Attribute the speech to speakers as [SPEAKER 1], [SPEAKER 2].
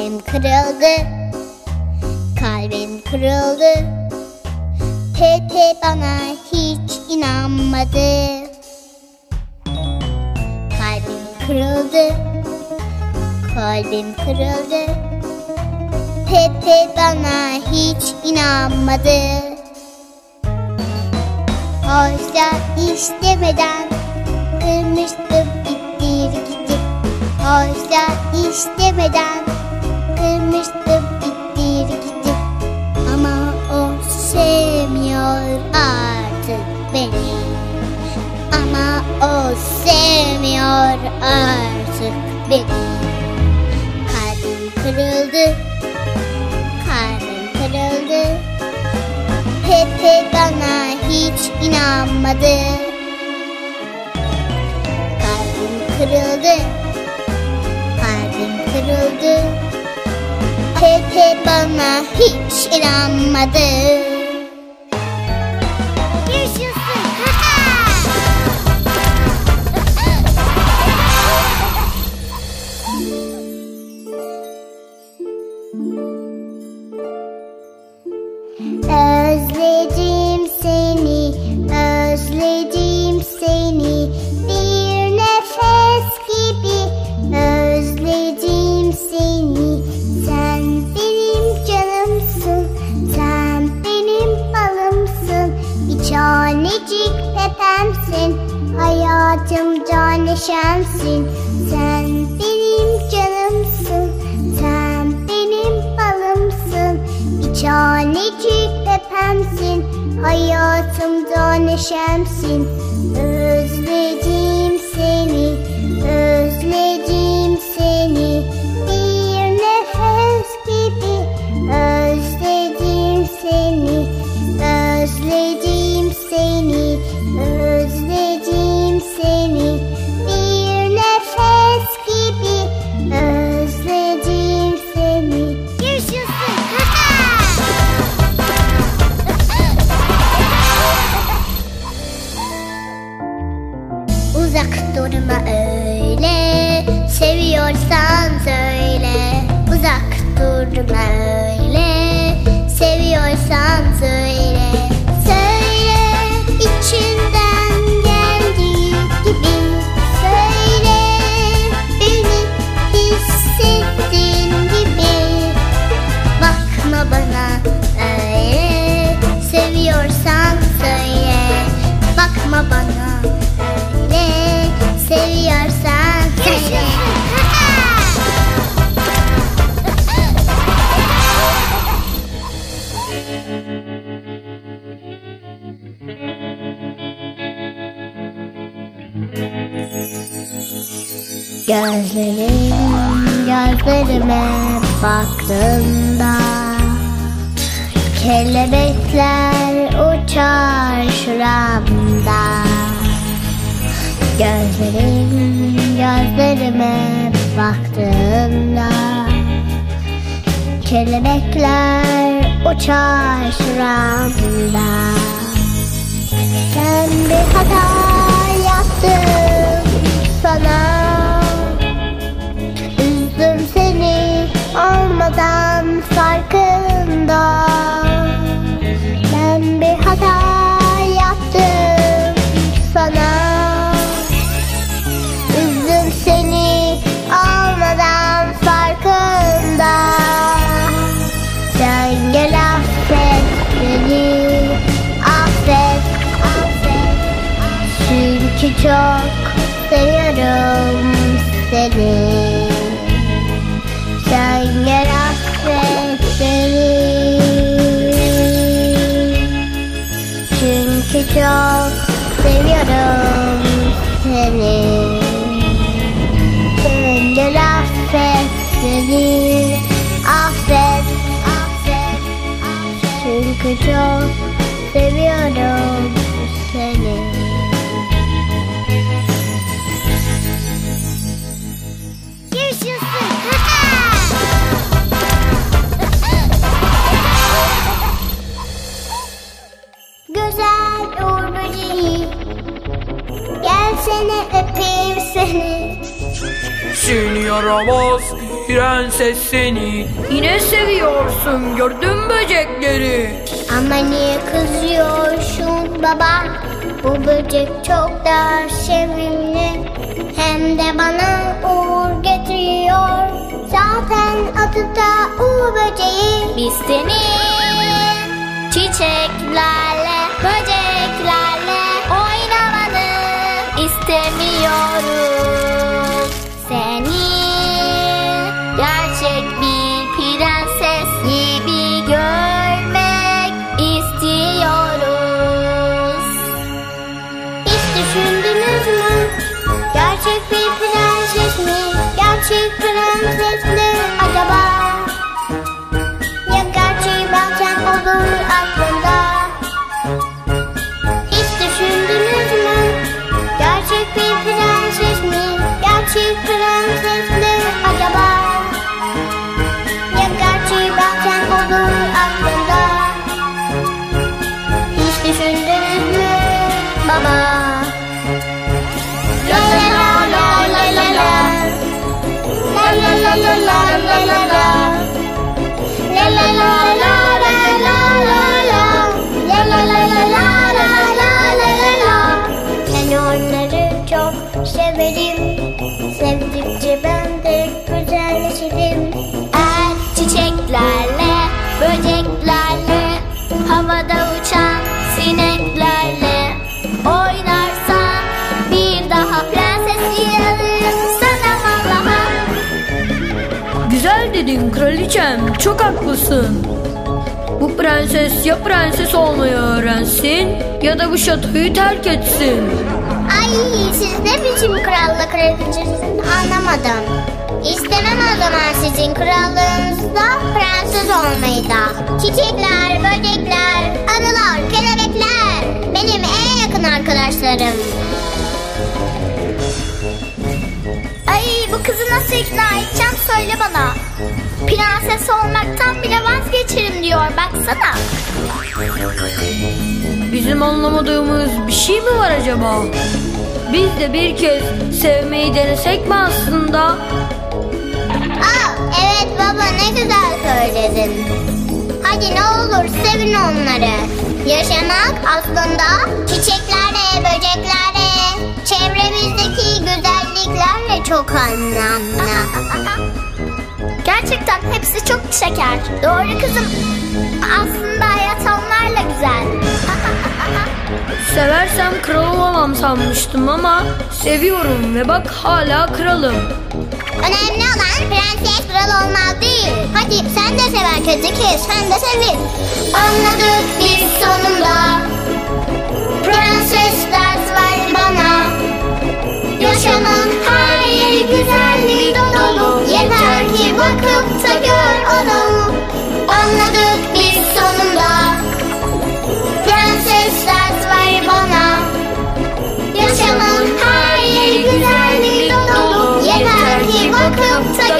[SPEAKER 1] Kalbim kırıldı, kalbim kırıldı. Pepe bana hiç inanmadı. Kalbim kırıldı, kalbim kırıldı. Pepe bana hiç inanmadı. Oysa istemeden kırmıştım ittir gidip. Oysa istemeden kırmıştım ittir gidip. Ama o sevmiyor artık beni. Ama o sevmiyor artık beni. Kalbim kırıldı, kalbim kırıldı. Pepe bana hiç inanmadı. Kalbim kırıldı, kalbim kırıldı. Pepe bana hiç inanmadı. Özledim seni, özledim seni. Bir nefes gibi özledim seni. Sen benim canımsın, sen benim balımsın. Bir tanecik pepemsin, hayatımda neşemsin. Sen benim canımsın, sen benim balımsın. Bir tanecik pepemsin, hayatımda neşemsin. Özledim seni, özledim seni. Bir nefes gibi özledim seni. Özledim seni, özledim seni. Bir nefes gibi özledim seni. Yaşasın! Uzak durma öyle, seviyorsan söyle. Uzak durma öyle, seviyorsan söyle. Söyle içinden geldiği gibi. Söyle beni hissettiğin gibi. Bakma bana öyle, seviyorsan söyle. Bakma bana seviyorsan söyle. Gözlerime baktığımda kelebekler uçar şuramda. Gözlerime baktığımda kelebekler uçar şuramda. Ben bir hata yaptım sana. Üzdüm seni olmadan farkında. Ben bir hata yaptım sana. Üzdüm seni olmadan farkında. Sen gel affet beni, affet, affet. Çünkü çok seviyorum seni. Sen gel affet beni, çünkü çok seviyorum seni. Sen gel affet beni, affet, affet, affet. Çünkü çok seviyorum seni. Güzel uğur böceği, gelsene öpeyim seni.
[SPEAKER 2] Seni yaramaz prenses seni. Yine seviyorsun, gördüm böcekleri.
[SPEAKER 1] Ama niye kızıyorsun baba? Bu böcek çok da sevimli. Hem de bana uğur getiriyor. Zaten adı da uğur böceği. Biz senin çiçeklerle, böceklerle oynamanı istemiyoruz. Seni gerçek bir prenses gibi görmek istiyoruz. Hiç düşündünüz mü? Gerçek bir prenses mi? Gerçek prenses mi acaba? Ya gerçeği bazen olur aklında. Hiç düşündünüz mü? Gerçek bir prenses mi? Gerçek prenses mi acaba? Ya gerçeği bazen olur aklında. Hiç düşündünüz mü baba? La la la la la la la. La la la la la la la la. La la la la la la la la. La la la la la la la la la. Ben onları çok severim. Sevdikçe ben de güzelleşirim. Eğer çiçeklerle, böceklerle, havada uçan sineklerle oynarsan bir daha prenses yarırsana vallaha.
[SPEAKER 2] Güzel dedin kraliçem, çok haklısın. Bu prenses ya prenses olmayı öğrensin ya da bu şatoyu terk etsin.
[SPEAKER 1] Ay siz ne biçim krallık kraliçesiniz anlamadım. İstemem o zaman sizin krallığınızda prenses olmayı da. Çiçekler, böcekler, arılar, kelebekler benim en yakın arkadaşlarım. Ay bu kızı nasıl ikna edeceğim söyle bana. Prenses olmaktan bile vazgeçerim diyor baksana.
[SPEAKER 2] Bizim anlamadığımız bir şey mi var acaba? Biz de bir kez sevmeyi denesek mi aslında?
[SPEAKER 1] Aa, evet baba ne güzel söyledin. Hadi ne olur sevin onları. Yaşamak aslında çiçeklerle, böceklerle, çevremizdeki güzelliklerle çok anlamlı. Gerçekten hepsi çok şeker. Doğru kızım. Aslında hayat onlarla güzel.
[SPEAKER 2] Seversem kral olamam sanmıştım ama seviyorum ve bak hala kralım.
[SPEAKER 1] Önemli olan prenses kral olmak değil. Hadi sen de sever kötü kız, sen de sevin. Anladık biz sonunda. Prenses ders ver bana. Yaşamın her yeri güzellik dolu. Yeter ki bakıp da gör onu. Anladık biz sonunda. Prenses ders ver bana. Yaşamın her yeri güzellik dolu. Yeter ki bakıp da